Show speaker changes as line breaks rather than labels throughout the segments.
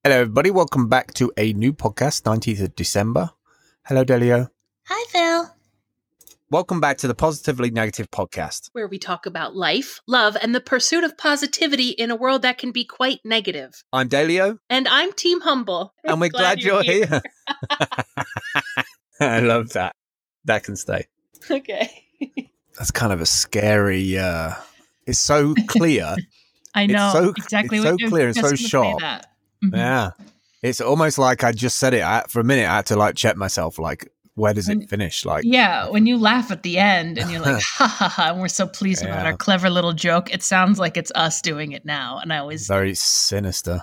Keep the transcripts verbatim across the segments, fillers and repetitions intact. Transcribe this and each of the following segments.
Hello, everybody. Welcome back to a new podcast, nineteenth of December. Hello, Delio.
Hi, Phil.
Welcome back to the Positively Negative podcast,
where we talk about life, love, and the pursuit of positivity in a world that can be quite negative.
I'm Delio.
And I'm Team Humble.
And we're glad, glad you're, you're here. here. I love that. That can stay.
Okay.
That's kind of a scary, uh, it's so clear.
I know.
It's so,
exactly.
It's so clear and so sharp. Mm-hmm. Yeah. It's almost like I just said it. I, for a minute, I had to like check myself, like, where does it finish? Like,
yeah, when you laugh at the end and you're like, ha ha ha, and we're so pleased yeah. about our clever little joke, it sounds like it's us doing it now. And I always
very sinister.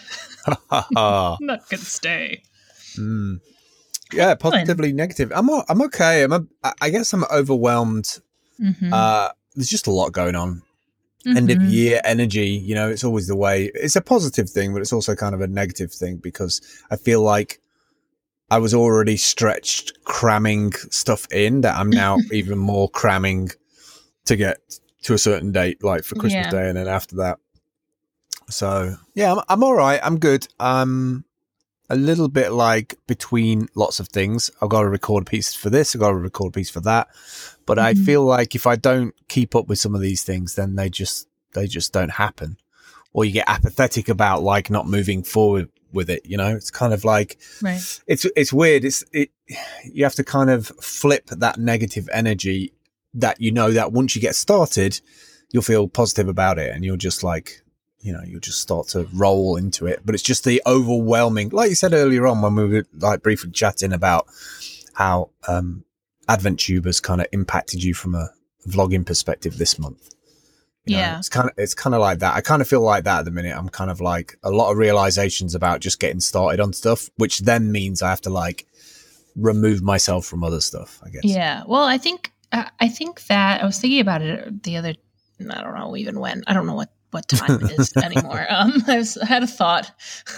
Not gonna stay.
Mm. Yeah, positively negative. I'm I'm okay. I'm a, I guess I'm overwhelmed. Mm-hmm. Uh, there's just a lot going on. Mm-hmm. End of year energy, you know, it's always the way. It's a positive thing, but it's also kind of a negative thing because I feel like I was already stretched cramming stuff in that I'm now even more cramming to get to a certain date, like for Christmas yeah. Day and then after that. So, yeah, I'm, I'm all right. I'm good. I'm a little bit like between lots of things. I've got to record a piece for this. I've got to record a piece for that. But mm-hmm. I feel like if I don't keep up with some of these things, then they just they just don't happen. Or you get apathetic about like not moving forward with it, you know. It's kind of like
right.
it's it's weird. It's it you have to kind of flip that negative energy that you know that once you get started, you'll feel positive about it and you'll just like, you know, you'll just start to roll into it. But it's just the overwhelming, like you said earlier on when we were like briefly chatting about how um AdventTubers kind of impacted you from a vlogging perspective this month. You
yeah.
know, it's kind of, it's kind of like that. I kind of feel like that at the minute. I'm kind of like a lot of realizations about just getting started on stuff, which then means I have to like remove myself from other stuff, I guess.
Yeah. Well, I think, uh, I think that I was thinking about it the other, I don't know even when, I don't know what, what time it is anymore. Um, I, was, I had a thought.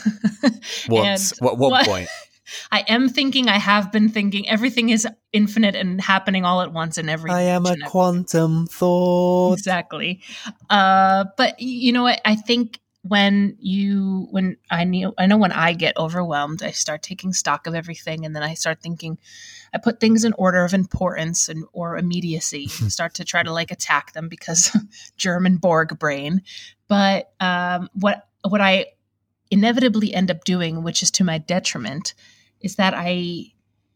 Once, what, what, what point?
I am thinking, I have been thinking, everything is infinite and happening all at once in every
I am a quantum thought.
Exactly. Uh, but you know what? I think when you, when I knew, I know when I get overwhelmed, I start taking stock of everything. And then I start thinking, I put things in order of importance and or immediacy and start to try to like attack them because German Borg brain. But um, what, what I inevitably end up doing, which is to my detriment, is that I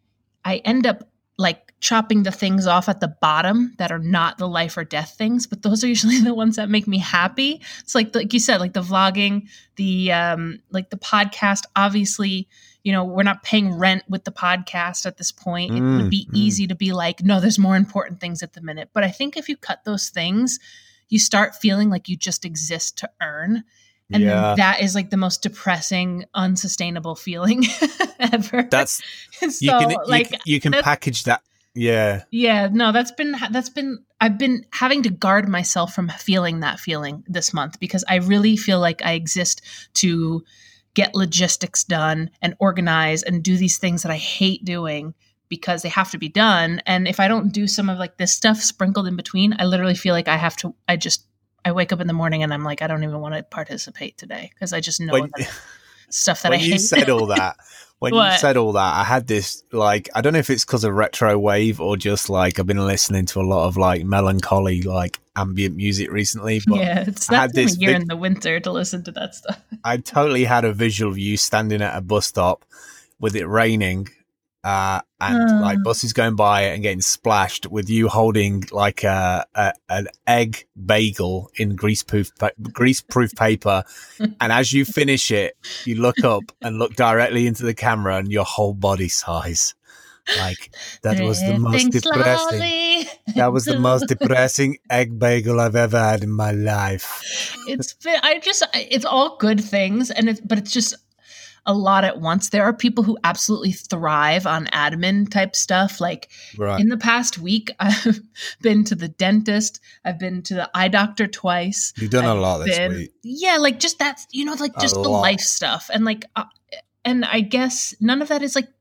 I end up like chopping the things off at the bottom that are not the life or death things, but those are usually the ones that make me happy. It's like like you said, like the vlogging, the um like the podcast. Obviously, you know, we're not paying rent with the podcast at this point. It mm, would be mm. easy to be like, no, there's more important things at the minute. But I think if you cut those things, you start feeling like you just exist to earn. And yeah. then that is like the most depressing, unsustainable feeling ever.
That's
so,
you can
like
you, you can package that. Yeah,
yeah. No, that's been that's been I've been having to guard myself from feeling that feeling this month because I really feel like I exist to get logistics done and organize and do these things that I hate doing because they have to be done. And if I don't do some of like this stuff sprinkled in between, I literally feel like I have to. I just. I wake up in the morning and I'm like, I don't even want to participate today because I just know
when,
that stuff that
when
I hate.
you said all that, when you said all that, I had this like, I don't know if it's because of retro wave or just like I've been listening to a lot of like melancholy, like ambient music recently. But
yeah, it's that
I had this
year
big,
in the winter to listen to that stuff.
I totally had a visual of you standing at a bus stop with it raining. Uh, and uh. like buses going by and getting splashed with you holding like a, a an egg bagel in greaseproof greaseproof paper, and as you finish it, you look up and look directly into the camera, and your whole body size. Like that was the most depressing.
Slowly.
That was the most depressing egg bagel I've ever had in my life.
It's been, I just it's all good things, and it's but it's just. A lot at once. There are people who absolutely thrive on admin type stuff. Like right. in the past week, I've been to the dentist. I've been to the eye doctor twice.
You've done
I've
a lot this
been,
week.
Yeah, like just that, you know, like just a the lot. life stuff. And like, uh, and I guess none of that is like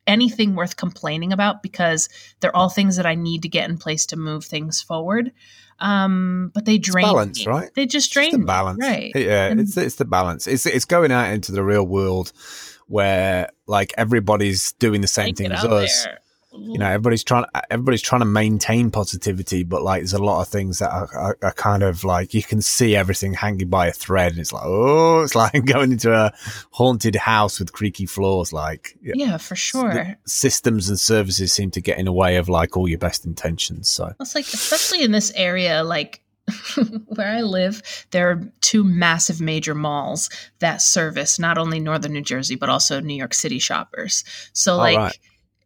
anything worth complaining about because they're all things that I need to get in place to move things forward. Um, but they drain
it's balance,
me.
right?
They just drain
it's the
me,
balance,
right?
Yeah,
and,
it's it's the balance. It's it's going out into the real world where like everybody's doing the same thing as us. There. You know, everybody's trying. Everybody's trying to maintain positivity, but like, there's a lot of things that are, are, are kind of like you can see everything hanging by a thread, and it's like, oh, it's like going into a haunted house with creaky floors. Like,
yeah, for sure.
The systems and services seem to get in the way of like all your best intentions. So
it's like, especially in this area, like where I live, there are two massive major malls that service not only Northern New Jersey but also New York City shoppers. So, like. Right.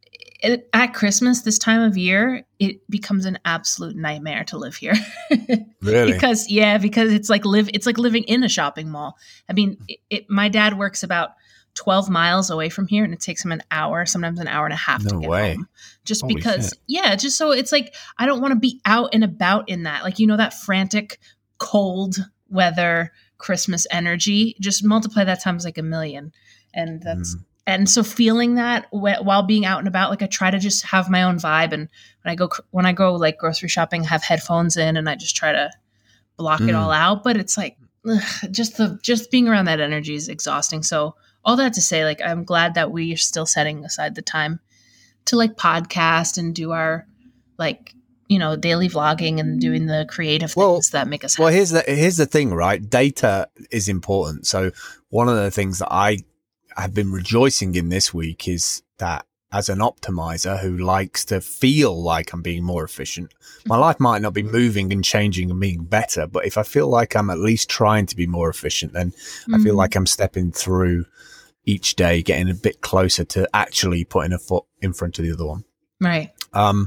It, at Christmas, this time of year, it becomes an absolute nightmare to live here.
Really?
Because yeah, because it's like live. It's like living in a shopping mall. I mean, it, it, my dad works about twelve miles away from here, and it takes him an hour, sometimes an hour and a half
no
to get
way.
home. Just
Holy
because,
shit.
yeah, just so it's like I don't want to be out and about in that, like you know, that frantic, cold weather Christmas energy. Just multiply that times like a million, and that's. Mm. And so feeling that while being out and about, like I try to just have my own vibe. And when I go, when I go like grocery shopping, I have headphones in and I just try to block mm. it all out. But it's like, ugh, just the, just being around that energy is exhausting. So all that to say, like, I'm glad that we are still setting aside the time to like podcast and do our like, you know, daily vlogging and doing the creative
well,
things that make us happy.
Well, here's the, here's the thing, right? Data is important. So one of the things that I, I've been rejoicing in this week is that as an optimizer who likes to feel like I'm being more efficient, my life might not be moving and changing and being better, but if I feel like I'm at least trying to be more efficient, then mm-hmm. I feel like I'm stepping through each day, getting a bit closer to actually putting a foot in front of the other one.
Right.
Um,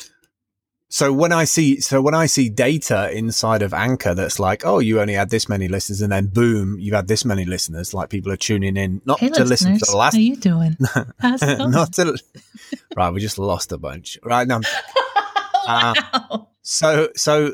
So when I see, so when I see data inside of Anchor that's like, oh, you only had this many listeners, and then boom, you had this many listeners. Like people are tuning in, not
hey,
to listen to the last.
How you doing? How's it going?
Not to. Right, we just lost a bunch. Right now.
Wow.
Uh, so so,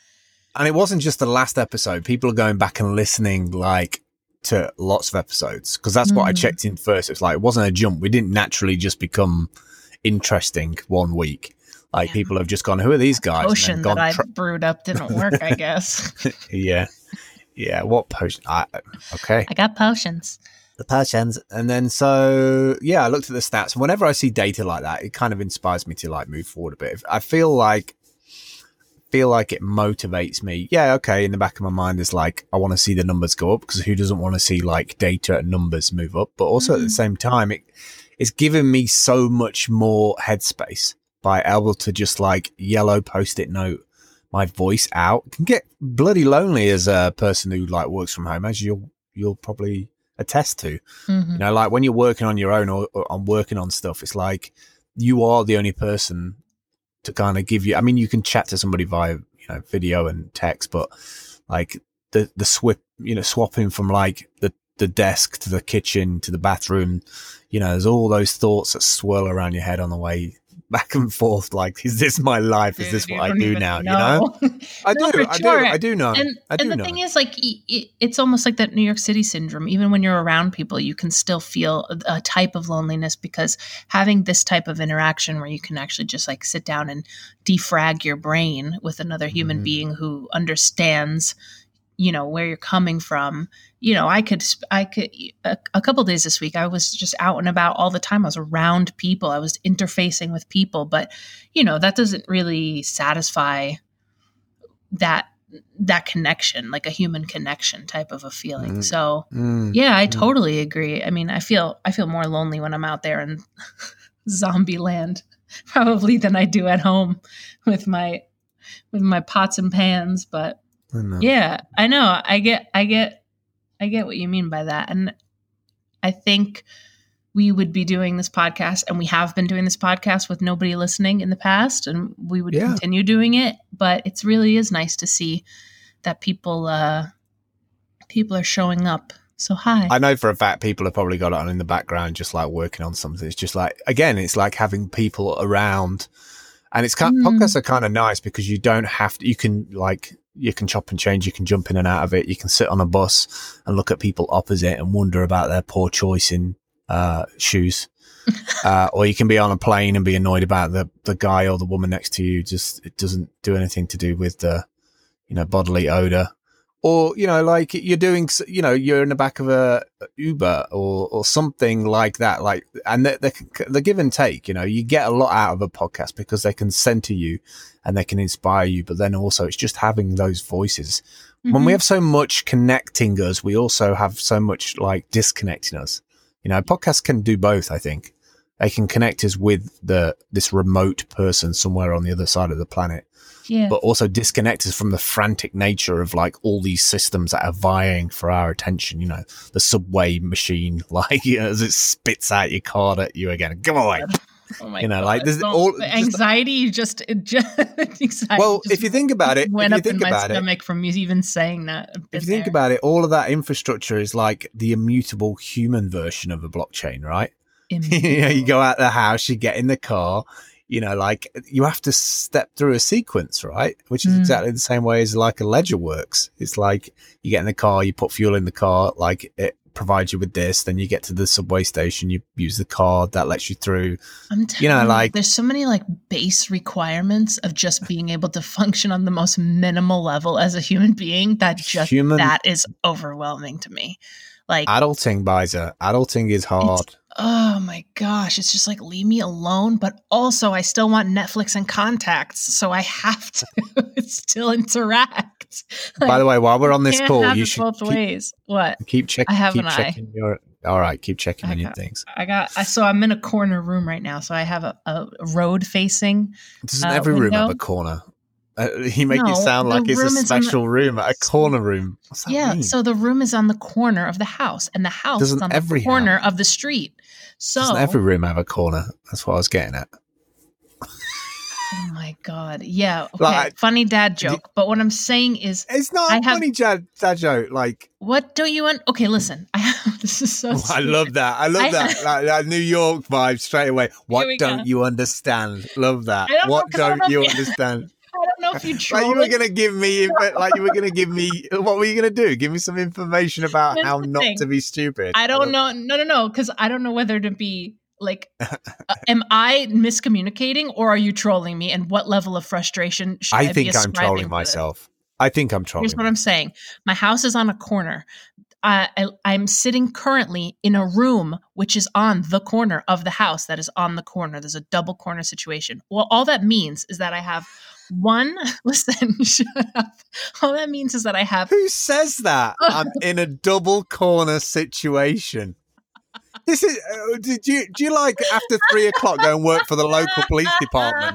and it wasn't just the last episode. People are going back and listening like to lots of episodes because that's mm. what I checked in first. It's like it wasn't a jump. We didn't naturally just become interesting one week. Like yeah. people have just gone, who are these guys?
Potion that I tra- brewed up didn't work, I guess.
yeah. Yeah. What potion? I, okay.
I got potions.
The potions. And then so, yeah, I looked at the stats. Whenever I see data like that, it kind of inspires me to like move forward a bit. I feel like, feel like it motivates me. Yeah. Okay. In the back of my mind is like, I want to see the numbers go up because who doesn't want to see like data and numbers move up? But also mm-hmm. at the same time, it, it's given me so much more headspace. By able to just like yellow post-it note my voice out. It can get bloody lonely as a person who like works from home, as you'll you'll probably attest to. Mm-hmm. You know, like when you're working on your own or, or on working on stuff, it's like you are the only person to kind of give you. I mean, you can chat to somebody via you know video and text, but like the the swip, you know, swapping from like the the desk to the kitchen to the bathroom. You know, there's all those thoughts that swirl around your head on the way back and forth. Like, is this my life? Is this
Dude,
what I do now?
Know.
You know, I
no,
do, I
sure.
do, I do know.
And,
I do
and the
know.
thing is, like, it, it's almost like that New York City syndrome. Even when you're around people, you can still feel a, a type of loneliness because having this type of interaction where you can actually just like sit down and defrag your brain with another human mm-hmm. being who understands, you know, where you're coming from. You know, I could, I could, a, a couple days this week, I was just out and about all the time. I was around people. I was interfacing with people, but you know, that doesn't really satisfy that, that connection, like a human connection type of a feeling. Mm. So mm. yeah, I mm. totally agree. I mean, I feel, I feel more lonely when I'm out there in zombie land probably than I do at home with my, with my pots and pans. But I yeah, I know. I get, I get, I get what you mean by that. And I think we would be doing this podcast, and we have been doing this podcast with nobody listening in the past, and we would yeah. continue doing it. But it really is nice to see that people uh, people are showing up. So hi.
I know for a fact people have probably got it on in the background, just like working on something. It's just like, again, it's like having people around. And it's kind, mm. podcasts are kind of nice because you don't have to, you can like, you can chop and change, you can jump in and out of it. You can sit on a bus and look at people opposite and wonder about their poor choice in uh, shoes. uh, or you can be on a plane and be annoyed about the, the guy or the woman next to you. Just, it doesn't do anything to do with the, you know, bodily odor. Or, you know, like you're doing, you know, you're in the back of a Uber or, or something like that. Like, and the, the, the give and take, you know, you get a lot out of a podcast because they can center you and they can inspire you. But then also it's just having those voices. Mm-hmm. When we have so much connecting us, we also have so much like disconnecting us. You know, podcasts can do both, I think. They can connect us with the, this remote person somewhere on the other side of the planet. Yeah. But also disconnect us from the frantic nature of like all these systems that are vying for our attention. You know, the subway machine, like, you know, as it spits out your card at you again. Come on. Oh my you know, God. Like there's all
the anxiety. Just, just, just anxiety
well,
just
if you think about it,
went
if you
up
think
in my
about
stomach
it,
from you even saying that.
If you think
there.
about it, all of that infrastructure is like the immutable human version of a blockchain, right? You know, you go out the house, you get in the car. You know, like you have to step through a sequence, right? Which is mm. exactly the same way as like a ledger works. It's like you get in the car, you put fuel in the car, like it provides you with this. Then you get to the subway station, you use the card that lets you through.
I'm telling
you know, like
there's so many like base requirements of just being able to function on the most minimal level as a human being that just human, that is overwhelming to me. Like
adulting, Biza, adulting is hard.
Oh my gosh, it's just like leave me alone, but also I still want Netflix and contacts, so I have to still interact. Like,
by the way, while we're on this call,
have
you
it
should
both
keep,
ways. What?
Keep checking.
I have
keep
an
checking
eye.
your. All right, keep checking
I
on
got,
your things.
I got. So I'm in a corner room right now, so I have a, a road facing.
Doesn't
uh,
every
window.
room have a corner? Uh, you make
no,
it sound like it's a special
the,
room, a corner room. What's that
yeah,
mean?
so the room is on the corner of the house, and the house
Doesn't
is on
every
the corner
house?
of the street. So
doesn't every room have a corner? That's what I was getting at.
Oh my God. Yeah. Okay.
Like,
funny dad joke. You, but what I'm saying is
it's not
I
a
have,
funny dad, dad joke. Like,
what don't you want? Okay, listen. I have, this is so
oh, I love that. I love I, that. Like, that New York vibe straight away. What don't go. you understand? Love that.
Don't
what
know,
don't, don't you
you,
understand?
I don't know if you
like you were going to give me, like you were going to give me, what were you going to do? Give me some information about Here's how not thing. to be stupid.
I don't know. No, no, no. Because I don't know whether to be like, uh, am I miscommunicating or are you trolling me? And what level of frustration should I, I
think
be
I'm trolling myself. I think I'm trolling.
Here's what I'm saying. My house is on a corner. Uh, I, I'm sitting currently in a room which is on the corner of the house that is on the corner. There's a double corner situation. Well, all that means is that I have one, listen, shut up. All that means is that I have.
Who says that? I'm in a double corner situation. This is, uh, did you, do you like after three o'clock go and work for the local police department?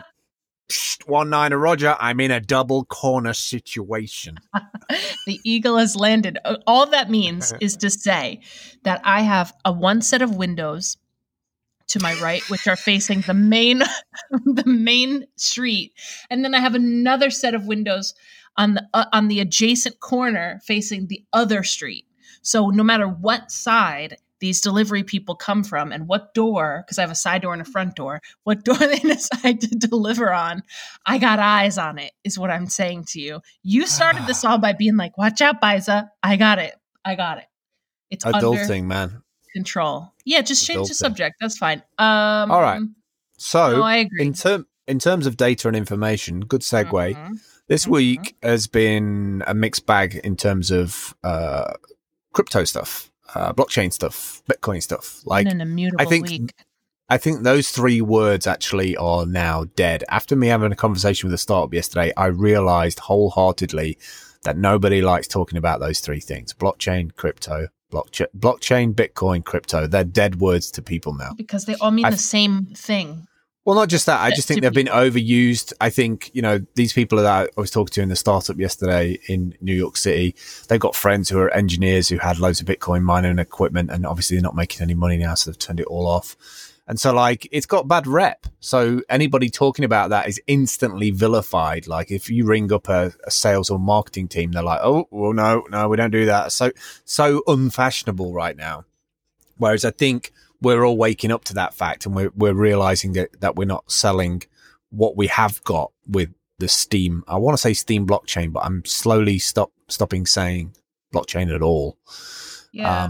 One niner Roger, I'm in a double corner situation.
The eagle has landed. All that means is to say that I have a one set of windows to my right, which are facing the main, the main street, and then I have another set of windows on the uh, on the adjacent corner facing the other street. So no matter what side these delivery people come from and what door, because I have a side door and a front door, what door they decide to deliver on, I got eyes on it, is what I'm saying to you. You started this all by being like, watch out, Biza. I got it. I got it. It's
adulting,
under
man.
Control. Yeah, just change
adulting.
the subject. That's fine. Um,
all right. So
no, I agree.
in, term, in terms of data and information, good segue. Mm-hmm. This mm-hmm. week has been a mixed bag in terms of uh, crypto stuff. Uh, blockchain stuff, Bitcoin stuff. Like,
an immutable
I think,
week.
I think those three words actually are now dead. After me having a conversation with a startup yesterday, I realized wholeheartedly that nobody likes talking about those three things: blockchain, crypto, blockchain, blockchain, Bitcoin, crypto. They're dead words to people now
because they all mean
I,
the same thing.
Well, not just that. I just think they've been overused. I think, you know, these people that I was talking to in the startup yesterday in New York City, they've got friends who are engineers who had loads of Bitcoin mining equipment, and obviously they're not making any money now, so they've turned it all off. And so, like, it's got bad rep. So anybody talking about that is instantly vilified. Like, if you ring up a, a sales or marketing team, they're like, oh, well, no, no, we don't do that. So, so unfashionable right now. Whereas I think we're all waking up to that fact, and we're we're realizing that, that we're not selling what we have got with the Steem. I want to say Steem blockchain, but I'm slowly stop stopping saying blockchain at all.
Yeah.
Um,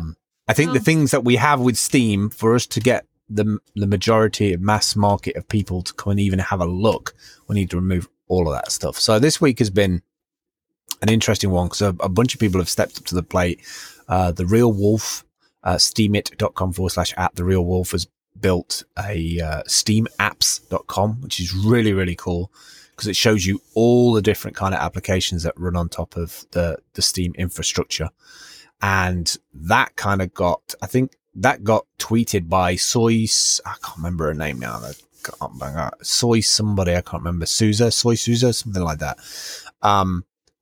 I think oh. the things that we have with Steam for us to get the the majority of mass market of people to come and even have a look, we need to remove all of that stuff. So this week has been an interesting one because a, a bunch of people have stepped up to the plate. Uh, the Real Wolf, uh, steemit.com forward slash at the Real Wolf has built a uh, steam apps dot com, which is really, really cool because it shows you all the different kind of applications that run on top of the, the Steam infrastructure. And that kind of got, I think that got tweeted by Soy, I can't remember her name now. I can't, Soy somebody, I can't remember. Souza, Soy Souza, something like that. Um,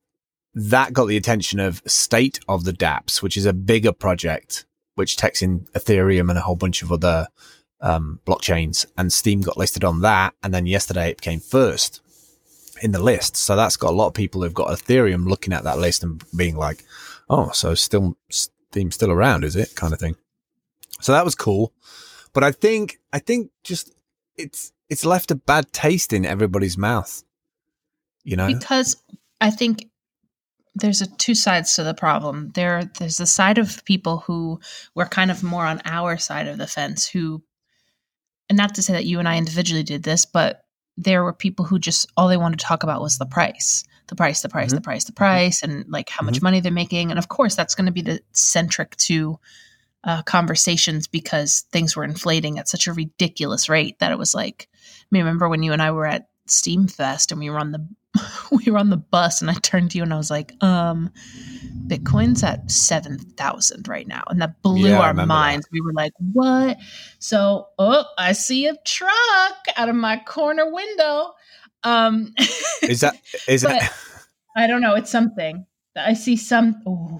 that got the attention of State of the dApps, which is a bigger project, which takes in Ethereum and a whole bunch of other um, blockchains. And Steam got listed on that. And then yesterday it came first in the list. So that's got a lot of people who've got Ethereum looking at that list and being like, oh, so still Steam's still around, is it? Kind of thing. So that was cool. But I think, I think just it's, it's left a bad taste in everybody's mouth, you know?
Because I think there's a two sides to the problem. There, there's the side of people who were kind of more on our side of the fence who, and not to say that you and I individually did this, but there were people who just, all they wanted to talk about was the price, the price, the price, mm-hmm. the price, the price, and like how mm-hmm. much money they're making. And of course that's going to be the centric to uh, conversations because things were inflating at such a ridiculous rate that it was like, I mean, remember when you and I were at Steam Fest and we were on the we were on the bus and I turned to you and I was like, um, Bitcoin's at seven thousand right now. And that blew yeah, our minds. That. We were like, what? So, oh, I see a truck out of my corner window. Um,
is that, is that,
I don't know. It's something I see some, oh,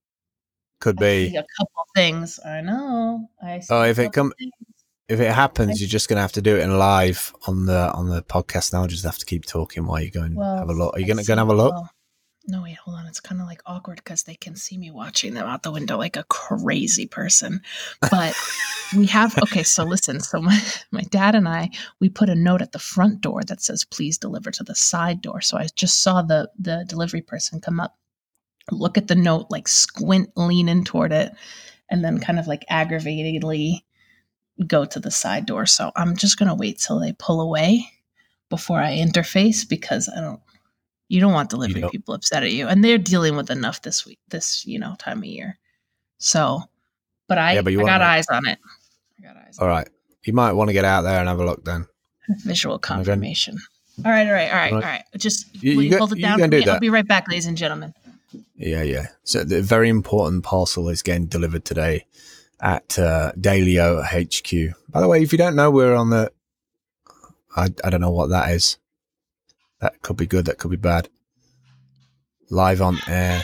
could be
I see a couple things. I know. I see
oh, if it comes, if it happens, you're just going to have to do it in live on the on the podcast now. Just have to keep talking while you go and well, have a look. Are you going to go and have a look?
Well, no, wait, hold on. It's kind of like awkward because they can see me watching them out the window like a crazy person. But we have, okay, so listen. So my, my dad and I, we put a note at the front door that says, please deliver to the side door. So I just saw the the delivery person come up, look at the note, like squint, lean in toward it, and then kind of like aggravatedly go to the side door. So I'm just going to wait till they pull away before I interface because I don't, you don't want delivery don't. people upset at you. And they're dealing with enough this week, this, you know, time of year. So, but I, yeah, but I got eyes on it. I got eyes
All on right. it. You might want to get out there and have a look then.
Visual confirmation. All right. All right. All right. All right. Just
you,
will
you,
you hold it down
for
me?
Do
I'll be right back, ladies and gentlemen.
Yeah. Yeah. So the very important parcel is getting delivered today at uh, Dalio H Q. By the way, if you don't know, we're on the, I, I don't know what that is. That could be good. That could be bad. Live on air.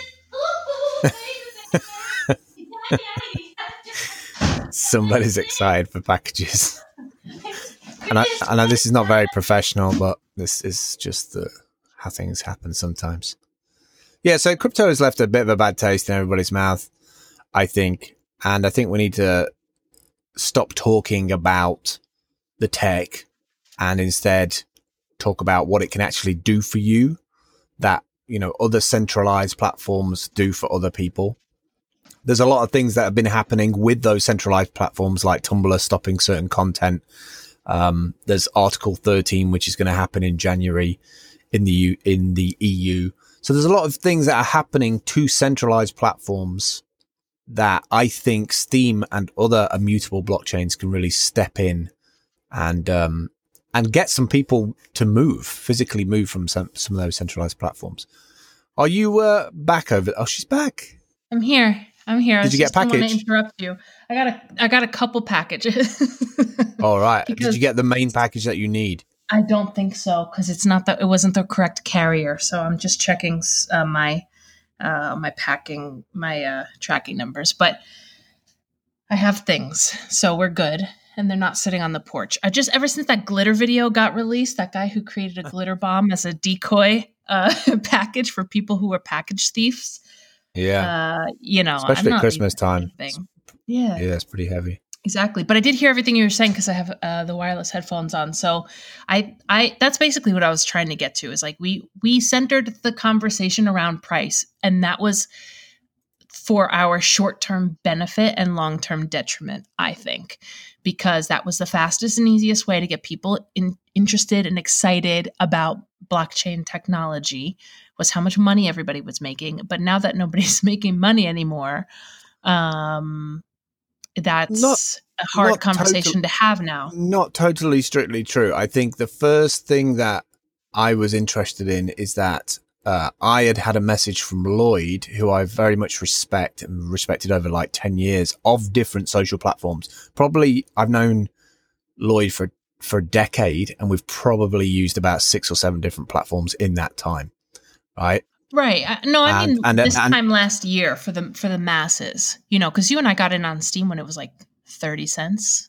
Somebody's excited for packages. And I, I know this is not very professional, but this is just the, how things happen sometimes. Yeah, so crypto has left a bit of a bad taste in everybody's mouth, I think. And I think we need to stop talking about the tech and instead talk about what it can actually do for you that, you know, other centralized platforms do for other people. There's a lot of things that have been happening with those centralized platforms like Tumblr stopping certain content. Um, there's Article thirteen, which is going to happen in January in the U- in the E U. So there's a lot of things that are happening to centralized platforms that I think Steam and other immutable blockchains can really step in and um, and get some people to move, physically move from some, some of those centralized platforms. Are you uh, back over? Oh, she's back.
I'm here. I'm here.
Did you get a package? I want to
interrupt you. I got a I got a couple packages.
All right. Did you get the main package that you need?
I don't think so because it's not the it wasn't the correct carrier. So I'm just checking uh, my. Uh, my packing, my uh, tracking numbers, but I have things, so we're good. And they're not sitting on the porch. I just, ever since that glitter video got released, that guy who created a glitter bomb as a decoy uh, package for people who were package thieves.
Yeah.
Uh, you know,
especially at Christmas time.
Yeah.
Yeah, it's pretty heavy.
Exactly. But I did hear everything you were saying because I have uh, the wireless headphones on. So I, I, that's basically what I was trying to get to is like we, we centered the conversation around price. And that was for our short-term benefit and long-term detriment, I think, because that was the fastest and easiest way to get people in, interested and excited about blockchain technology, was how much money everybody was making. But now that nobody's making money anymore, um, that's not, a hard conversation to, to have now.
Not totally strictly true. I think the first thing that I was interested in is that Uh, I had had a message from Lloyd, who I very much respect and respected over like ten years, of different social platforms. Probably I've known Lloyd for, for a decade, and we've probably used about six or seven different platforms in that time. Right.
Right. Uh, no, I
and,
mean,
and,
this
and,
time last year for the, for the masses, you know, cause you and I got in on Steam when it was like thirty cents.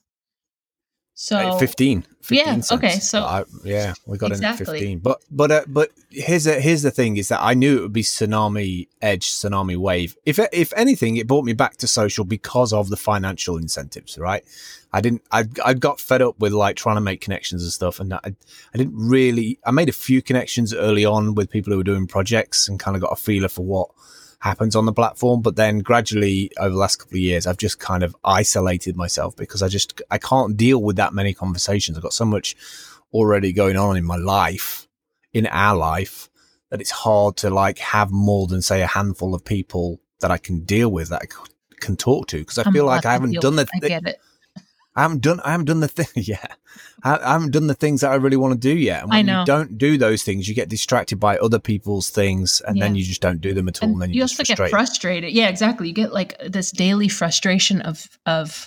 So
fifteen, fifteen
yeah,
cents.
okay, so
I, yeah, we got
exactly.
in at fifteen. But but uh, but here's a, here's the thing: is that I knew it would be tsunami edge, tsunami wave. If if anything, it brought me back to social because of the financial incentives. Right? I didn't. I I got fed up with like trying to make connections and stuff, and I I didn't really. I made a few connections early on with people who were doing projects and kind of got a feeler for what happens on the platform, but then gradually over the last couple of years I've just kind of isolated myself because I just I can't deal with that many conversations. I've got so much already going on in my life, in our life, that it's hard to like have more than say a handful of people that I can deal with, that I can talk to, because I
I'm
feel like I haven't done the
th- I get it.
I haven't done I haven't done the thing yeah I, I haven't done the things that I really want to do yet, and when
I know.
you don't do those things you get distracted by other people's things, and yeah. then you just don't do them at all,
and,
and then
you
you
also
just
get frustrated. Yeah, exactly. You get like this daily frustration of of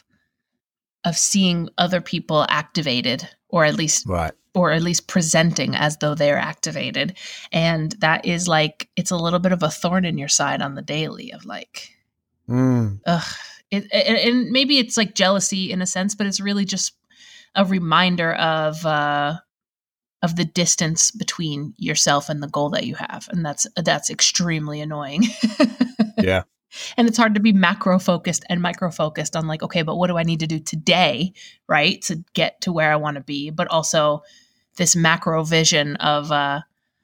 of seeing other people activated, or at least
right
or at least presenting as though they're activated, and that is like, it's a little bit of a thorn in your side on the daily of like
mm.
ugh. It, and maybe it's like jealousy in a sense, but it's really just a reminder of uh, of the distance between yourself and the goal that you have, and that's that's extremely annoying.
Yeah,
and it's hard to be macro focused and micro focused on like, okay, but what do I need to do today, right, to get to where I want to be? But also, this macro vision of uh,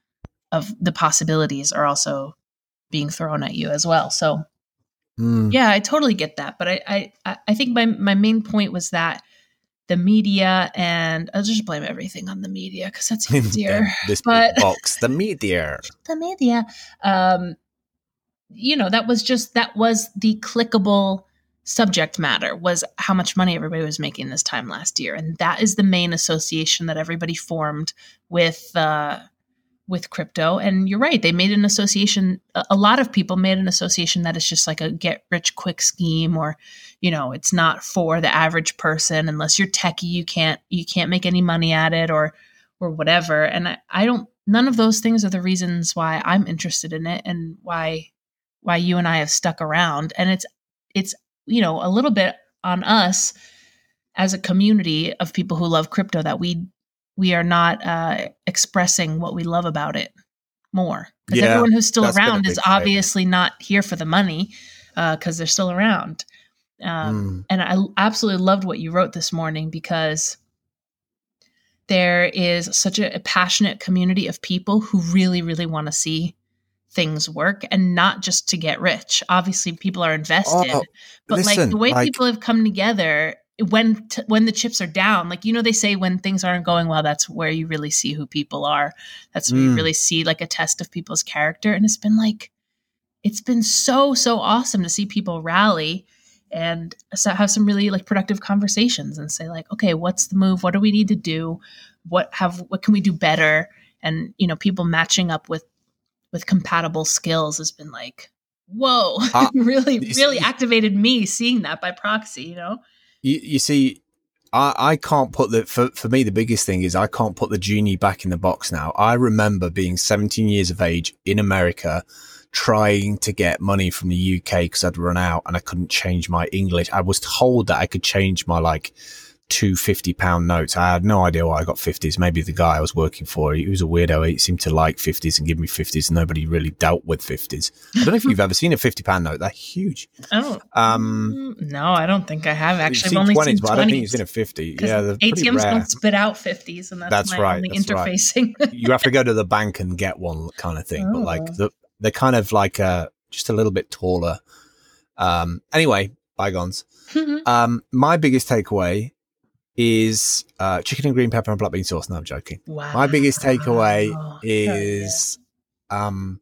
of the possibilities are also being thrown at you as well. So.
Mm.
Yeah, I totally get that. But I, I, I think my, my main point was that the media, and I'll just blame everything on the media because that's easier.
This
but,
big box, the media.
The media. Um, you know, that was just, that was the clickable subject matter, was how much money everybody was making this time last year. And that is the main association that everybody formed with uh with crypto. And you're right, they made an association, a lot of people made an association that it's just like a get rich quick scheme, or, you know, it's not for the average person. Unless you're techie, you can't, you can't make any money at it, or, or whatever. And I, I don't, none of those things are the reasons why I'm interested in it, and why, why you and I have stuck around. And it's, it's, you know, a little bit on us as a community of people who love crypto, that we we are not uh, expressing what we love about it more. Because
yeah,
everyone who's still around is
favorite.
obviously not here for the money, because uh, they're still around. Um, mm. And I absolutely loved what you wrote this morning, because there is such a, a passionate community of people who really, really want to see things work, and not just to get rich. Obviously, people are invested, oh, but listen, like the way like- people have come together when t- when the chips are down, like, you know, they say when things aren't going well, that's where you really see who people are. That's where mm. you really see like a test of people's character. And it's been like, it's been so, so awesome to see people rally and have some really like productive conversations and say like, okay, what's the move? What do we need to do? What have, what can we do better? And, you know, people matching up with, with compatible skills has been like, whoa, uh, really, really activated me seeing that by proxy, you know?
You, you see, I, I can't put the, for, for me, the biggest thing is I can't put the genie back in the box now. I remember being seventeen years of age in America, trying to get money from the U K because I'd run out and I couldn't change my English. I was told that I could change my like two fifty pound notes. I had no idea why I got fifties. Maybe the guy I was working for, he was a weirdo. He seemed to like fifties and give me fifties. Nobody really dealt with fifties. I don't know if you've ever seen a fifty pound note. They're huge.
I don't. Um, no, I don't think I have actually.
I've
only
twenties,
seen
but I don't think you've seen a fifty. Yeah, they're
A T Ms
rare.
don't spit out fifties, and that's,
that's
my
right,
only
that's
interfacing.
Right. You have to go to the bank and get one kind of thing.
Oh.
But like the, they're kind of like uh, just a little bit taller. Um, anyway, bygones. um, my biggest takeaway is uh, chicken and green pepper and black bean sauce. No, I'm joking.
Wow.
My biggest takeaway
Oh,
is
yeah.
um,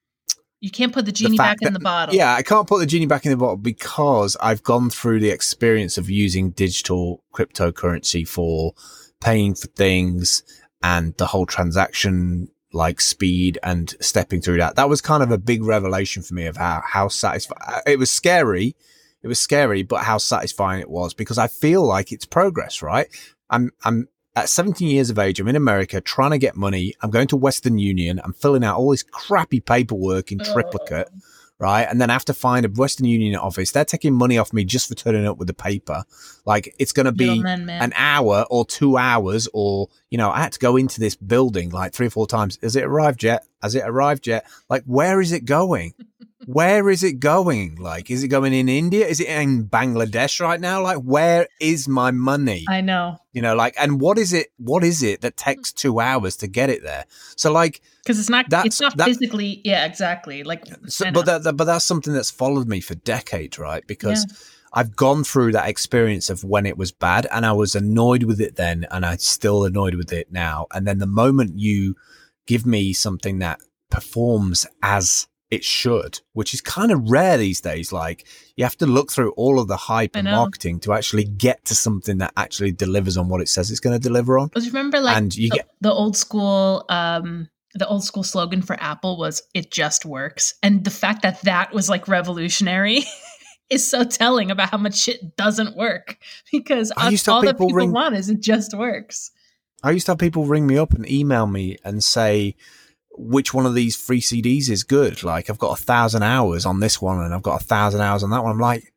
you can't put the genie the back
that,
in the bottle.
Yeah, I can't put the genie back in the bottle because I've gone through the experience of using digital cryptocurrency for paying for things and the whole transaction like speed and stepping through that. That was kind of a big revelation for me of how, how satisfying it was. Scary. It was scary, but how satisfying it was because I feel like it's progress, right? I'm, I'm at seventeen years of age. I'm in America trying to get money. I'm going to Western Union. I'm filling out all this crappy paperwork in triplicate, oh. right? And then I have to find a Western Union office. They're taking money off me just for turning up with the paper. Like it's going to be man, man. an hour or two hours or, you know, I had to go into this building like three or four times. Has it arrived yet? Has it arrived yet? Like, where is it going? Where is it going? Like, is it going in India? Is it in Bangladesh right now? Like, where is my money?
I know.
You know, like, and what is it? What is it that takes two hours to get it there? So, like,
because it's not, it's not that, physically. Yeah, exactly. Like,
so, but that, that, but that's something that's followed me for decades, right? Because yeah. I've gone through that experience of when it was bad, and I was annoyed with it then, and I'm still annoyed with it now. And then the moment you give me something that performs as it should, which is kind of rare these days. Like you have to look through all of the hype and marketing to actually get to something that actually delivers on what it says it's going to deliver on.
But you remember like and you the, get- the old school, um, the old school slogan for Apple was "It just works," and the fact that that was like revolutionary is so telling about how much shit doesn't work because all people, people ring- want is it just works.
I used to have people ring me up and email me and say, which one of these free C Ds is good? Like, I've got a thousand hours on this one and I've got a thousand hours on that one. I'm like,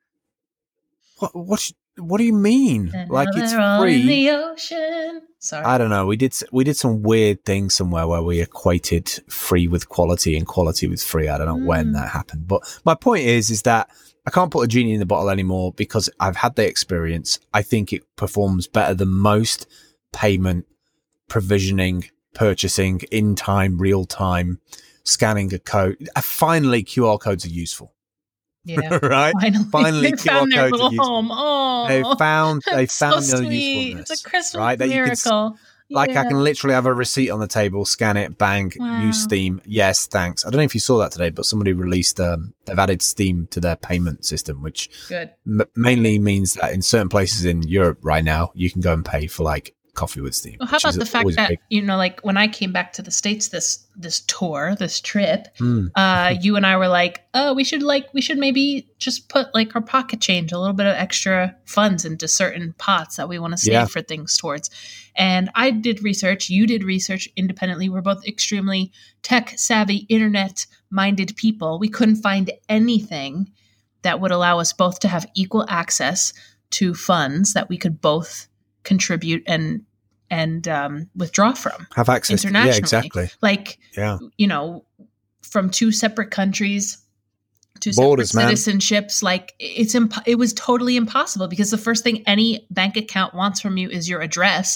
what, what, what do you mean?
And
like it's free.
In the ocean. Sorry.
I don't know. We did, we did some weird thing somewhere where we equated free with quality and quality with free. I don't know mm. when that happened, but my point is, is that I can't put a genie in the bottle anymore because I've had the experience. I think it performs better than most payment, provisioning, purchasing, in time, real time, scanning a code. Uh, finally, Q R codes are useful.
Yeah,
right. Finally, finally Q R codes are useful.
Home. Oh,
they found they found
so
their
sweet.
usefulness.
It's a Christmas
right? That
miracle.
You can, like yeah. I can literally have a receipt on the table, scan it, bang, wow. use Steam. Yes, thanks. I don't know if you saw that today, but somebody released. Um, they've added Steam to their payment system, which
Good.
M- mainly means that in certain places in Europe right now, you can go and pay for like coffee with Steam.
Well, how about the fact that big... you know, like when I came back to the States this this tour, this trip,
mm.
uh, you and I were like, oh, we should like we should maybe just put like our pocket change, a little bit of extra funds into certain pots that we want to save
yeah.
for things towards. And I did research, you did research independently. We're both extremely tech savvy, internet minded people. We couldn't find anything that would allow us both to have equal access to funds that we could both contribute and and um, withdraw from.
Have access
internationally.
To, yeah, exactly.
Like,
yeah.
you know, from two separate countries, two
Borders,
separate citizenships, man. Like it's imp- it was totally impossible because the first thing any bank account wants from you is your address.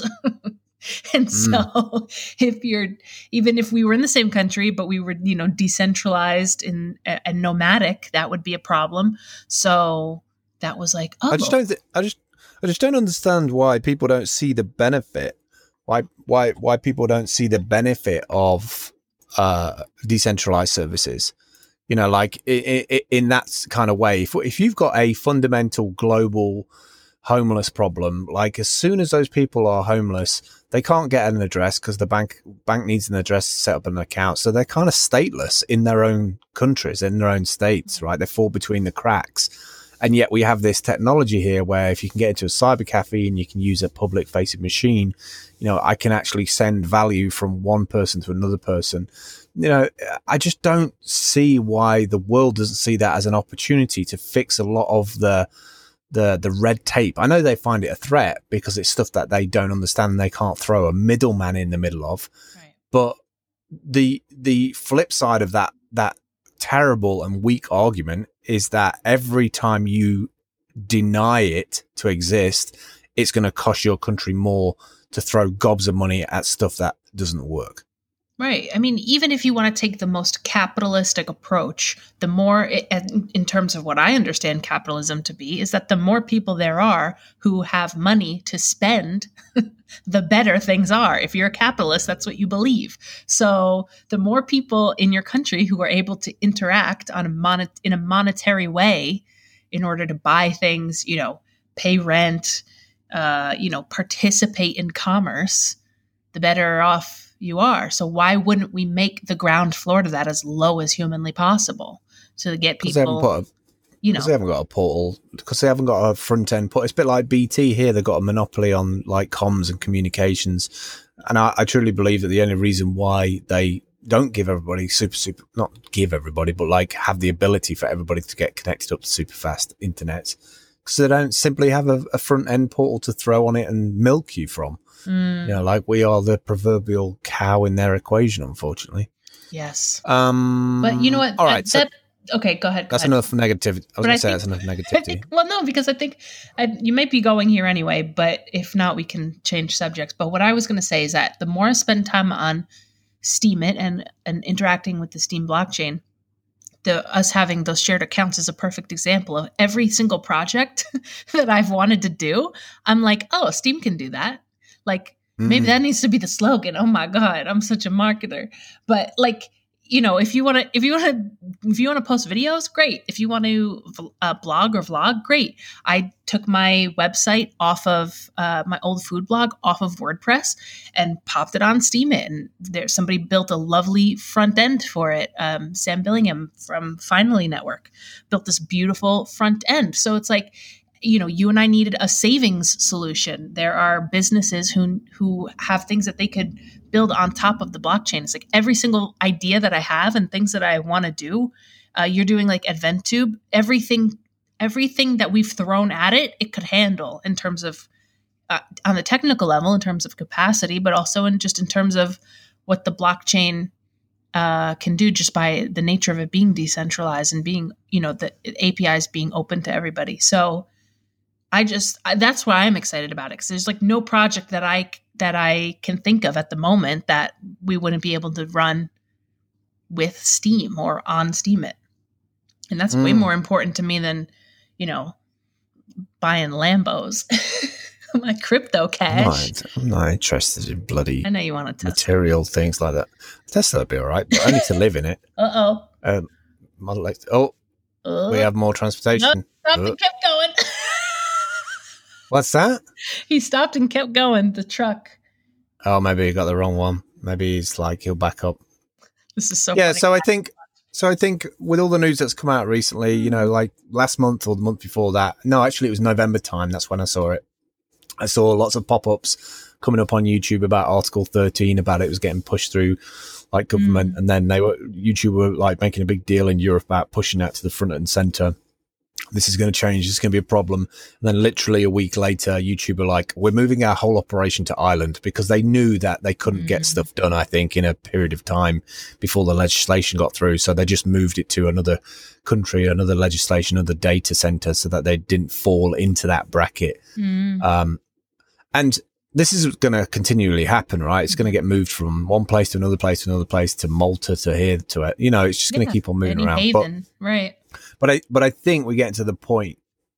And so mm. if you're, even if we were in the same country, but we were, you know, decentralized and, and nomadic, that would be a problem. So that was like, oh.
I just don't, th- I just, I just don't understand why people don't see the benefit. Why, why, why people don't see the benefit of uh, decentralized services? You know, like in, in that kind of way. If, if you've got a fundamental global homeless problem, like as soon as those people are homeless, they can't get an address because the bank bank needs an address to set up an account. So they're kind of stateless in their own countries, in their own states, right? They fall between the cracks. And yet we have this technology here where if you can get into a cyber cafe and you can use a public facing machine, you know, I can actually send value from one person to another person. You know, I just don't see why the world doesn't see that as an opportunity to fix a lot of the the the red tape. I know they find it a threat because it's stuff that they don't understand and they can't throw a middleman in the middle of.
Right.
But the the flip side of that that terrible and weak argument is that every time you deny it to exist, it's going to cost your country more to throw gobs of money at stuff that doesn't work.
Right. I mean, even if you want to take the most capitalistic approach, the more, it, in terms of what I understand capitalism to be, is that the more people there are who have money to spend, the better things are. If you're a capitalist, that's what you believe. So the more people in your country who are able to interact on a mon- in a monetary way in order to buy things, you know, pay rent, uh, you know, participate in commerce, the better off you are. So why wouldn't we make the ground floor to that as low as humanly possible to get people,
they haven't put a,
you know,
they haven't got a portal, because they haven't got a front end portal. It's a bit like B T here. They've got a monopoly on like comms and communications. And I, I truly believe that the only reason why they don't give everybody super, super, not give everybody, but like have the ability for everybody to get connected up to super fast internet, because they don't simply have a, a front end portal to throw on it and milk you from. Mm. You know, like we are the proverbial cow in their equation, unfortunately.
Yes.
Um,
but you know what?
All right.
That,
so
okay, go ahead. Go
that's
ahead.
enough negativity. I was going to say think, that's enough negativity.
I think, well, no, because I think I, you might be going here anyway, but if not, we can change subjects. But what I was going to say is that the more I spend time on Steemit and, and interacting with the Steem blockchain, the us having those shared accounts is a perfect example of every single project that I've wanted to do. I'm like, oh, Steem can do that. Like, maybe mm. that needs to be the slogan. Oh my God, I'm such a marketer. But like, you know, if you want to, if you want to, if you want to post videos, great. If you want to uh, blog or vlog, great. I took my website off of uh, my old food blog off of WordPress and popped it on Steemit, and there somebody built a lovely front end for it. Um, Sam Billingham from Finally Network built this beautiful front end. So it's like, you know, you and I needed a savings solution. There are businesses who who have things that they could build on top of the blockchain. It's like every single idea that I have and things that I want to do, uh, you're doing like AdventTube. Everything, everything that we've thrown at it, it could handle in terms of uh, on the technical level, in terms of capacity, but also in just in terms of what the blockchain uh, can do just by the nature of it being decentralized and being, you know, the A P Is being open to everybody. So I just, I, that's why I'm excited about it. Cause there's like no project that I, that I can think of at the moment that we wouldn't be able to run with Steem or on Steemit. And that's mm. way more important to me than, you know, buying Lambos. My crypto cash.
I'm not, I'm not interested in bloody
I know you want to test
material it. Things like that. Tesla would be all right, but only to live in it.
Uh-oh.
Um, Model X. Oh, uh, we have more transportation.
No, stopped uh. and kept going.
What's that?
He stopped and kept going, the truck.
Oh, maybe he got the wrong one. Maybe he's like, he'll back up.
This is so
Yeah,
funny.
so I think so I think with all the news that's come out recently, you know, like last month or the month before that. No, actually it was November time. That's when I saw it. I saw lots of pop-ups coming up on YouTube about Article thirteen, about it was getting pushed through like government. Mm. And then they were, YouTube were like making a big deal in Europe about pushing that to the front and center. This is going to change. This is going to be a problem. And then literally a week later, YouTube were like, we're moving our whole operation to Ireland, because they knew that they couldn't mm. get stuff done, I think, in a period of time before the legislation got through. So they just moved it to another country, another legislation, another data center, so that they didn't fall into that bracket. Mm. Um, and this is going to continually happen, right? It's going to get moved from one place to another place to another place, to Malta to here to it. You know, it's just yeah, going to keep on moving around.
Haven, but, right.
But I, but I think we're getting to the point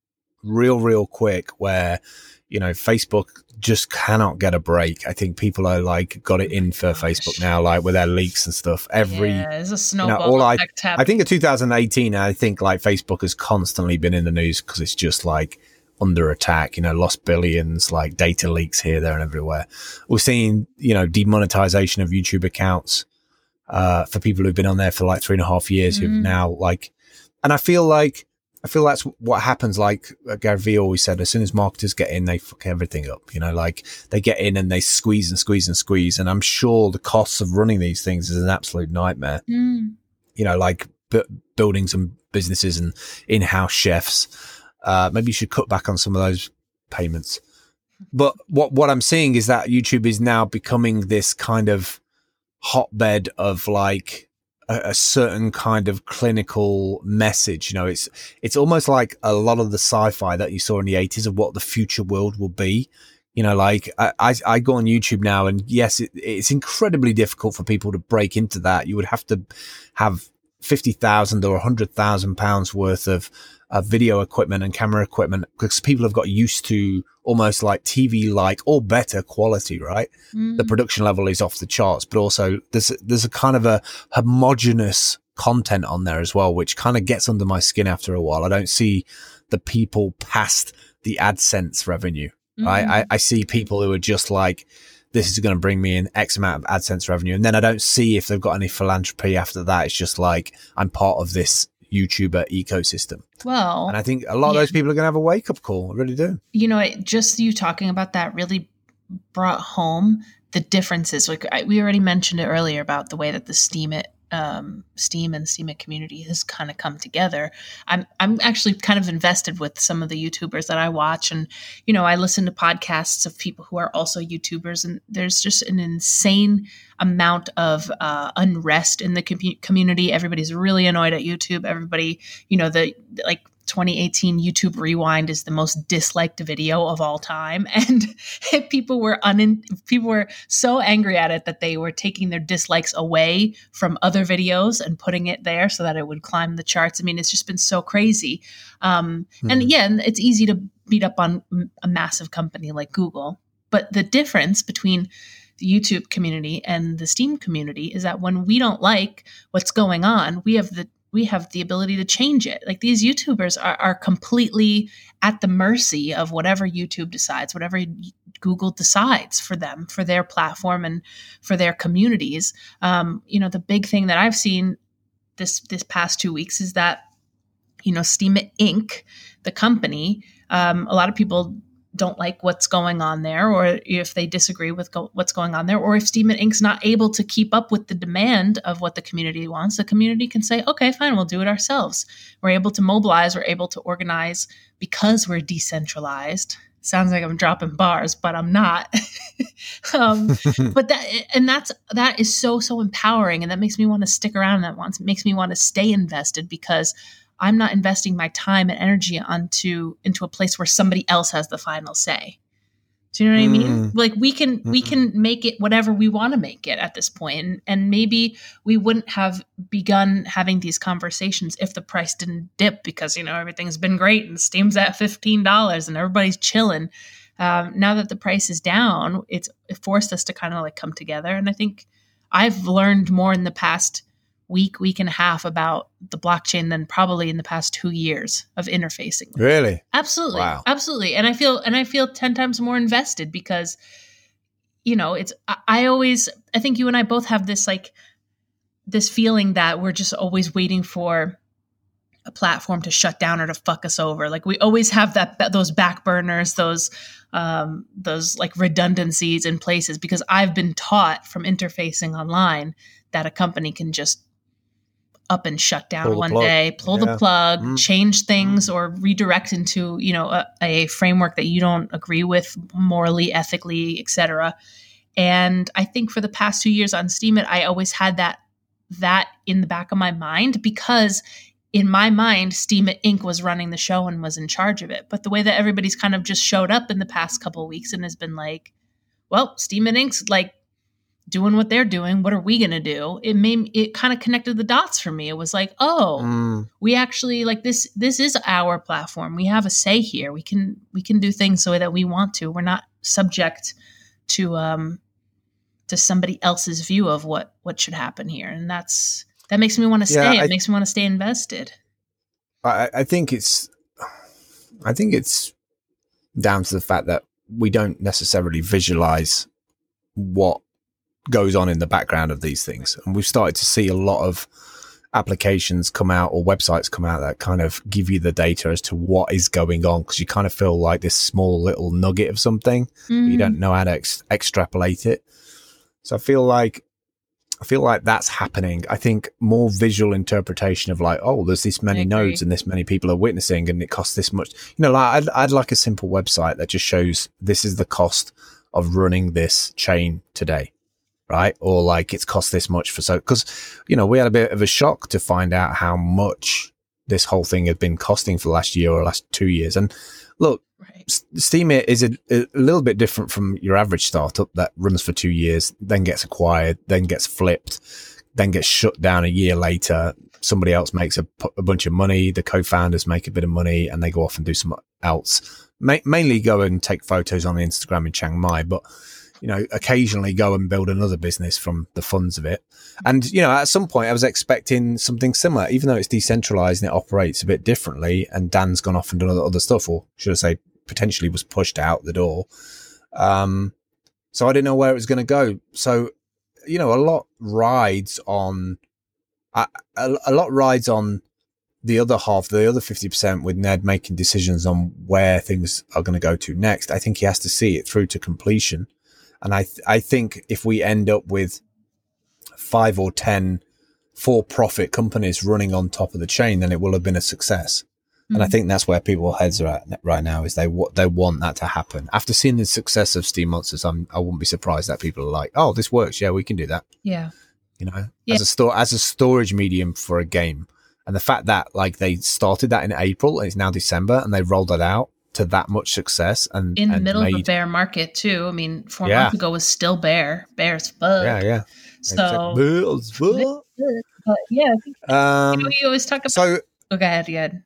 real, real quick where, you know, Facebook just cannot get a break. I think people are like got it in for Facebook now, like with their leaks and stuff. Every,
yeah, there's a snowball
you know, all I,
effect
I think in two thousand eighteen, I think like Facebook has constantly been in the news because it's just like under attack, you know, lost billions, like data leaks here, there and everywhere. We're seeing, you know, demonetization of YouTube accounts, uh, for people who've been on there for like three and a half years, mm. who've now like, and I feel like, I feel that's what happens. Like Gary Vee always said, as soon as marketers get in, they fuck everything up. You know, like they get in and they squeeze and squeeze and squeeze. And I'm sure the costs of running these things is an absolute nightmare. Mm. You know, like b- building some businesses and in-house chefs. Uh, maybe you should cut back on some of those payments. But what, what I'm seeing is that YouTube is now becoming this kind of hotbed of like a, a certain kind of clinical message. You know, it's, it's almost like a lot of the sci-fi that you saw in the eighties of what the future world will be You know, like I, I, I go on YouTube now, and yes, it, it's incredibly difficult for people to break into that. You would have to have fifty thousand or a hundred thousand pounds worth of uh, video equipment and camera equipment, because people have got used to almost like T V like or better quality, right? Mm. The production level is off the charts, but also there's there's a kind of a homogenous content on there as well, which kind of gets under my skin after a while. I don't see the people past the AdSense revenue. Mm-hmm. I, I, I see people who are just like, this is going to bring me in X amount of AdSense revenue. And then I don't see if they've got any philanthropy after that. It's just like, I'm part of this YouTuber ecosystem.
Well,
and I think a lot yeah. of those people are going to have a wake up call. I really do.
You know, it, just you talking about that really brought home the differences. Like I, we already mentioned it earlier about the way that the Steam it, um, Steam and Steam it community has kind of come together. I'm I'm actually kind of invested with some of the YouTubers that I watch, and you know, I listen to podcasts of people who are also YouTubers, and there's just an insane amount of uh, unrest in the com- community. Everybody's really annoyed at YouTube. Everybody, you know, the like twenty eighteen YouTube Rewind is the most disliked video of all time, and people were un people were so angry at it that they were taking their dislikes away from other videos and putting it there so that it would climb the charts. I mean, it's just been so crazy. Um, hmm. And yeah, it's easy to beat up on a massive company like Google, but the difference between the YouTube community and the Steam community is that when we don't like what's going on, we have the we have the ability to change it. Like these YouTubers are, are completely at the mercy of whatever YouTube decides, whatever Google decides for them, for their platform and for their communities. Um, you know, the big thing that I've seen this this past two weeks is that, you know, Steemit Incorporated, the company, um, a lot of people don't like what's going on there, or if they disagree with go- what's going on there, or if Steemit Incorporated's not able to keep up with the demand of what the community wants, the community can say, okay, fine, we'll do it ourselves. We're able to mobilize, we're able to organize because we're decentralized. Sounds like I'm dropping bars, but I'm not. um, but that, and that's, that is so, so empowering. And that makes me want to stick around. That wants, makes me want to stay invested, because I'm not investing my time and energy onto into a place where somebody else has the final say. Do you know what mm. I mean? Like we can Mm-mm. we can make it whatever we want to make it at this point. And, and maybe we wouldn't have begun having these conversations if the price didn't dip, because, you know, everything's been great and Steam's at fifteen dollars and everybody's chilling. Um, now that the price is down, it's it forced us to kind of like come together. And I think I've learned more in the past week, week and a half about the blockchain than probably in the past two years of interfacing.
Really?
Absolutely.
Wow.
Absolutely. And I feel, and I feel ten times more invested because, you know, it's, I, I always, I think you and I both have this, like this feeling that we're just always waiting for a platform to shut down or to fuck us over. Like we always have that, those back burners, those, um, those like redundancies in places, because I've been taught from interfacing online that a company can just up and shut down one day, pull yeah. the plug, mm. change things, mm. or redirect into, you know, a, a framework that you don't agree with morally, ethically, et cetera. And I think for the past two years on Steemit, I always had that, that in the back of my mind, because in my mind, Steemit Incorporated was running the show and was in charge of it. But the way that everybody's kind of just showed up in the past couple of weeks and has been like, well, Steemit Incorporated's like doing what they're doing. What are we going to do? It made, it kind of connected the dots for me. It was like, oh, mm. we actually like this, this is our platform. We have a say here. We can, we can do things the way that we want to. We're not subject to, um, to somebody else's view of what, what should happen here. And that's, that makes me want to stay. Yeah, I, it makes me want to stay invested.
I, I think it's, I think it's down to the fact that we don't necessarily visualize what goes on in the background of these things. And we've started to see a lot of applications come out or websites come out that kind of give you the data as to what is going on, because you kind of feel like this small little nugget of something, mm. but you don't know how to ex- extrapolate it. So I feel like I feel like that's happening. I think more visual interpretation of like, oh, there's this many nodes and this many people are witnessing and it costs this much. You know, like I'd, I'd like a simple website that just shows this is the cost of running this chain today. Right. Or like it's cost this much for so, because, you know, we had a bit of a shock to find out how much this whole thing had been costing for the last year or last two years. And look, right. Steemit is a, a little bit different from your average startup that runs for two years, then gets acquired, then gets flipped, then gets shut down a year later. Somebody else makes a, a bunch of money. The co-founders make a bit of money and they go off and do something else. Ma- mainly go and take photos on Instagram in Chiang Mai, but you know, occasionally go and build another business from the funds of it. And, you know, at some point I was expecting something similar, even though it's decentralized and it operates a bit differently. And Dan's gone off and done other stuff, or should I say potentially was pushed out the door. Um, so I didn't know where it was going to go. So, you know, a lot rides on, a, a, a lot rides on the other half, the other fifty percent with Ned making decisions on where things are going to go to next. I think he has to see it through to completion. And I th- I think if we end up with five or ten for-profit companies running on top of the chain, then it will have been a success. Mm-hmm. And I think that's where people's heads are at right now, is they what they want that to happen. After seeing the success of Steam Monsters, I'm, I wouldn't be surprised that people are like, "Oh, this works. Yeah, we can do that."
Yeah,
you know,
yeah.
as a store as a storage medium for a game, and the fact that like they started that in April and it's now December and they rolled it out to that much success, and
in the
and
middle
made,
of a bear market too. I mean, four
yeah.
months ago was still bear, bear's fuck.
Yeah, yeah.
So,
bear's fuck.
But yeah, I think,
um,
you know, you always talk about.
So,
oh, go ahead, go ahead.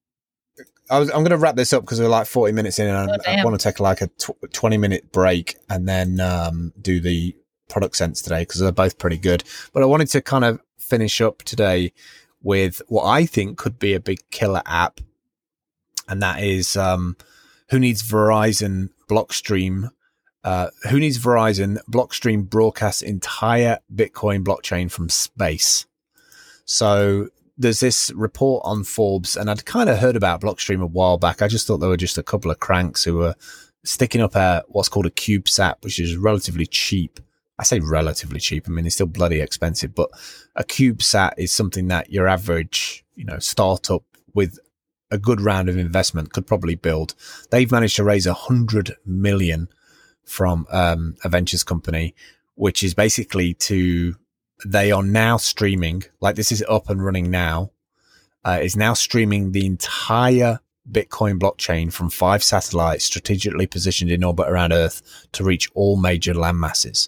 I was, I'm going to wrap this up because we're like forty minutes in, and
oh,
I, I want to take like a tw- twenty minute break and then um, do the product sense today because they're both pretty good. But I wanted to kind of finish up today with what I think could be a big killer app. And that is um, who needs Verizon Blockstream? Uh, who needs Verizon Blockstream broadcasts entire Bitcoin blockchain from space? So there's this report on Forbes, and I'd kind of heard about Blockstream a while back. I just thought there were just a couple of cranks who were sticking up a what's called a CubeSat, which is relatively cheap. I say relatively cheap. I mean, it's still bloody expensive, but a CubeSat is something that your average, you know, startup with a good round of investment could probably build. They've managed to raise a hundred million from um, a ventures company, which is basically to, they are now streaming, like this is up and running now, uh, is now streaming the entire Bitcoin blockchain from five satellites strategically positioned in orbit around Earth to reach all major land masses.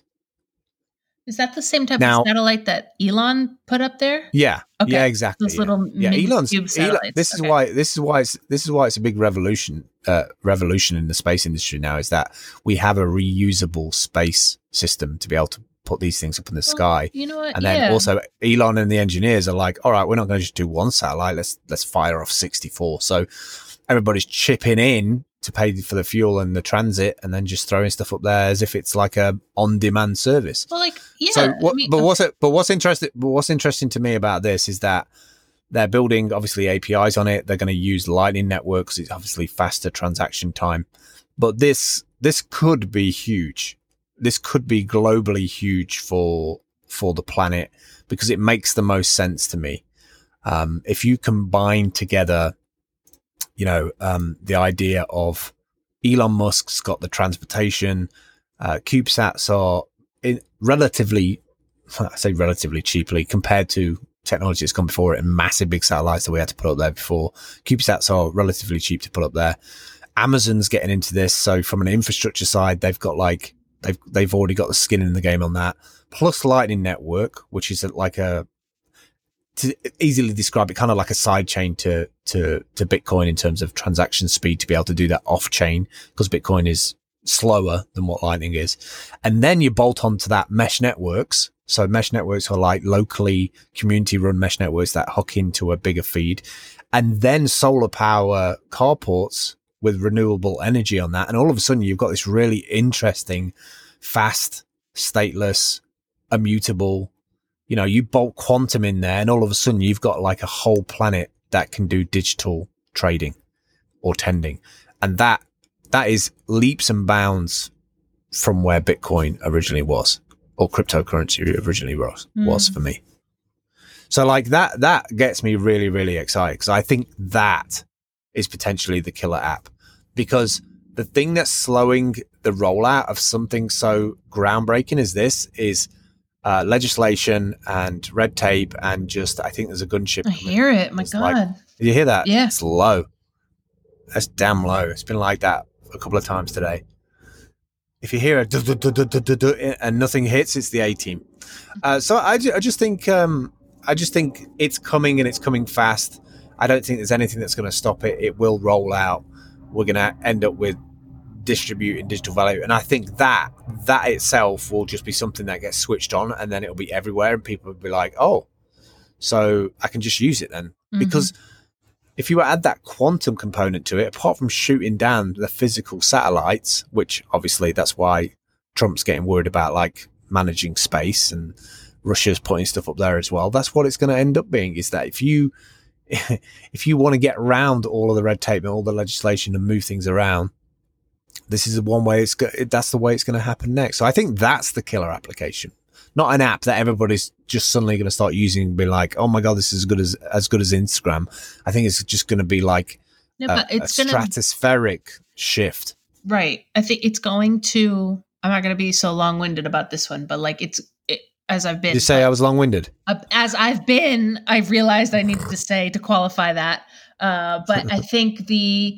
Is that the same type
now,
of satellite that Elon put up there?
Yeah.
Okay.
Yeah, exactly.
Those little
yeah,
mini
Elon's,
cube satellites.
Elon, this is
okay.
why this is why it's this is why it's a big revolution uh, revolution in the space industry now, is that we have a reusable space system to be able to put these things up in the well, sky.
You know what?
And then
yeah.
also Elon and the engineers are like, all right, we're not going to just do one satellite. Let's let's fire off sixty-four. So everybody's chipping in to pay for the fuel and the transit, and then just throwing stuff up there as if it's like a on-demand service.
Well, like yeah.
So, what,
I mean,
but what's it? But what's interesting? But what's interesting to me about this is that they're building obviously A P Is on it. They're going to use Lightning Network because it's obviously faster transaction time. But this this could be huge. This could be globally huge for for the planet because it makes the most sense to me. Um, if you combine together, you know, um, the idea of Elon Musk's got the transportation, uh, CubeSats are in relatively, I say relatively cheaply compared to technology that's come before it and massive big satellites that we had to put up there before. CubeSats are relatively cheap to put up there. Amazon's getting into this. So from an infrastructure side, they've got like, they've, they've already got the skin in the game on that. Plus Lightning Network, which is like a, to easily describe it, kind of like a side chain to, to, to Bitcoin in terms of transaction speed to be able to do that off chain, because Bitcoin is slower than what Lightning is. And then you bolt onto that mesh networks. So mesh networks are like locally community run mesh networks that hook into a bigger feed, and then solar power carports with renewable energy on that. And all of a sudden you've got this really interesting, fast, stateless, immutable, you know, you bolt quantum in there and all of a sudden you've got like a whole planet that can do digital trading or tending. And that, that is leaps and bounds from where Bitcoin originally was, or cryptocurrency originally was, mm. was for me. So like that, that gets me really, really excited because I think that is potentially the killer app, because the thing that's slowing the rollout of something so groundbreaking as this is uh, legislation and red tape, and just, I think there's a gunship.
I hear it. My
it's
God.
Like, you hear that?
Yeah.
It's low. That's damn low. It's been like that a couple of times today. If you hear a duh, duh, duh, duh, duh, duh, duh, and nothing hits, it's the A team. Uh, so I, I just think um, I just think it's coming and it's coming fast. I don't think there's anything that's going to stop it. It will roll out. We're going to end up with distributing digital value, and I think that that itself will just be something that gets switched on, and then it'll be everywhere, and people will be like, "Oh, so I can just use it then." Mm-hmm. Because if you add that quantum component to it, apart from shooting down the physical satellites, which obviously that's why Trump's getting worried about, like managing space, and Russia's putting stuff up there as well. That's what it's going to end up being, is that if you if you want to get around all of the red tape and all the legislation and move things around, this is the one way it's go- that's the way it's going to happen next. So I think that's the killer application, not an app that everybody's just suddenly going to start using and be like, oh my God, this is as good as, as good as Instagram. I think it's just going to be like no, a, it's a gonna, stratospheric shift.
Right. I think it's going to, I'm not going to be so long-winded about this one, but like it's, it, as I've been.
Did you say I was long-winded?
Uh, as I've been, I've realized I needed to say to qualify that. Uh, but I think the,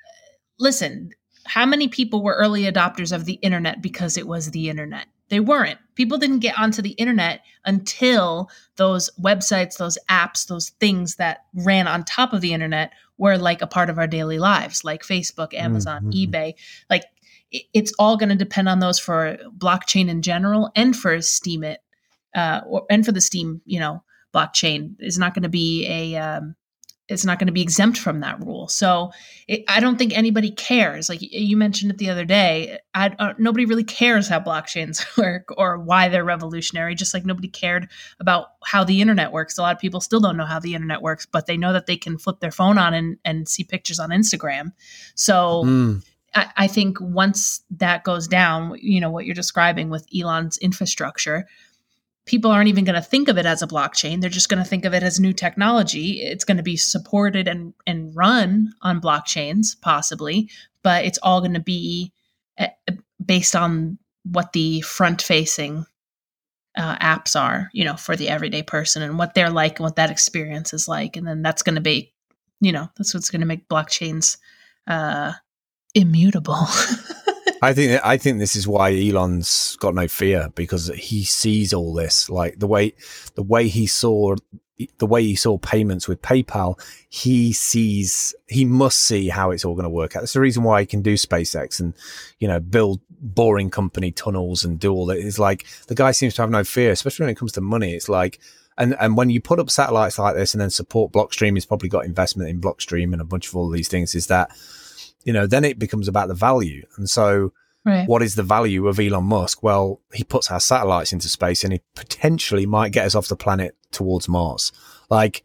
listen, how many people were early adopters of the internet because it was the internet? They weren't. People didn't get onto the internet until those websites, those apps, those things that ran on top of the internet were like a part of our daily lives, like Facebook, Amazon, mm-hmm. eBay. Like it, it's all going to depend on those for blockchain in general, and for Steam it, uh, or, and for the Steam, you know, blockchain is not going to be a, um, it's not going to be exempt from that rule. So it, I don't think anybody cares. Like you mentioned it the other day, I, uh, nobody really cares how blockchains work or why they're revolutionary, just like nobody cared about how the internet works. A lot of people still don't know how the internet works, but they know that they can flip their phone on and, and see pictures on Instagram. So mm. I, I think once that goes down, you know, what you're describing with Elon's infrastructure, people aren't even going to think of it as a blockchain. They're just going to think of it as new technology. It's going to be supported and, and run on blockchains, possibly, but it's all going to be uh, based on what the front-facing uh, apps are, you know, for the everyday person and what they're like and what that experience is like. And then that's going to be, you know, that's what's going to make blockchains uh, immutable.
I think I think this is why Elon's got no fear, because he sees all this. Like the way the way he saw the way he saw payments with PayPal, he sees he must see how it's all going to work out. That's the reason why he can do SpaceX and, you know, build boring company tunnels and do all that. It's like the guy seems to have no fear, especially when it comes to money. It's like, and and when you put up satellites like this and then support Blockstream, he's probably got investment in Blockstream and a bunch of all these things. Is that, you know, then it becomes about the value. And so right. What is the value of Elon Musk? Well, he puts our satellites into space and he potentially might get us off the planet towards Mars. Like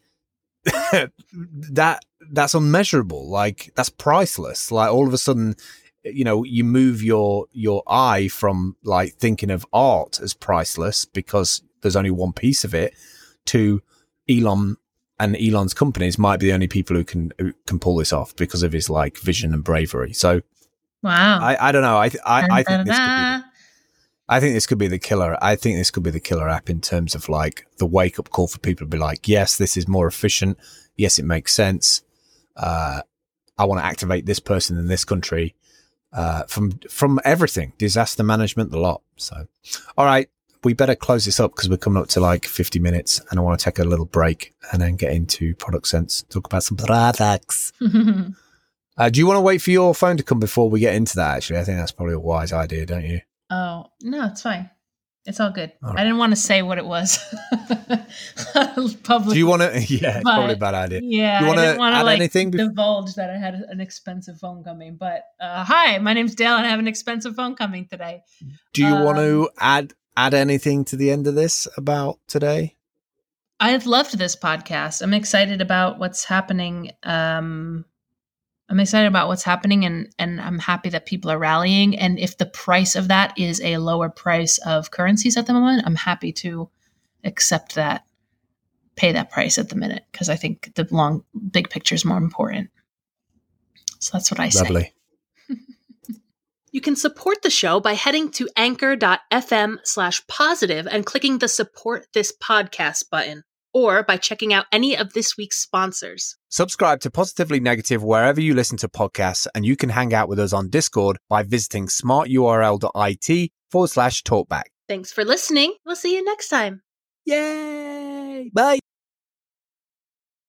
that, that's unmeasurable. Like that's priceless. Like all of a sudden, you know, you move your, your eye from like thinking of art as priceless because there's only one piece of it to Elon and Elon's companies might be the only people who can who can pull this off because of his like vision and bravery. So,
wow,
I, I don't know. I I, I think this could be the, I think this could be the killer. I think this could be the killer app in terms of like the wake up call for people to be like, yes, this is more efficient. Yes, it makes sense. Uh, I want to activate this person in this country uh, from from everything, disaster management, the lot. So, all right. We better close this up because we're coming up to like fifty minutes and I want to take a little break and then get into Product Sense, talk about some products. uh, do you want to wait for your phone to come before we get into that? Actually, I think that's probably a wise idea, don't you?
Oh, no, it's fine. It's all good. All right. I didn't want to say what it was publicly.
Do you want to? Yeah, it's probably a bad idea.
Yeah,
do you want
I didn't want to
add
like
anything before?
divulge that I had an expensive phone coming. But uh, hi, my name's Dale and I have an expensive phone coming today.
Do you
um,
want to add add anything to the end of this about today?
I've loved this podcast. I'm excited about what's happening. Um, I'm excited about what's happening and, and I'm happy that people are rallying. And if the price of that is a lower price of currencies at the moment, I'm happy to accept that, pay that price at the minute, because I think the long, big picture is more important. So that's what I say.
Lovely.
You can support the show by heading to anchor.fm slash positive and clicking the support this podcast button. or by checking out any of this week's sponsors.
Subscribe to Positively Negative wherever you listen to podcasts, and you can hang out with us on Discord by visiting smarturl.it forward slash talkback.
Thanks for listening. We'll see you next time.
Yay! Bye!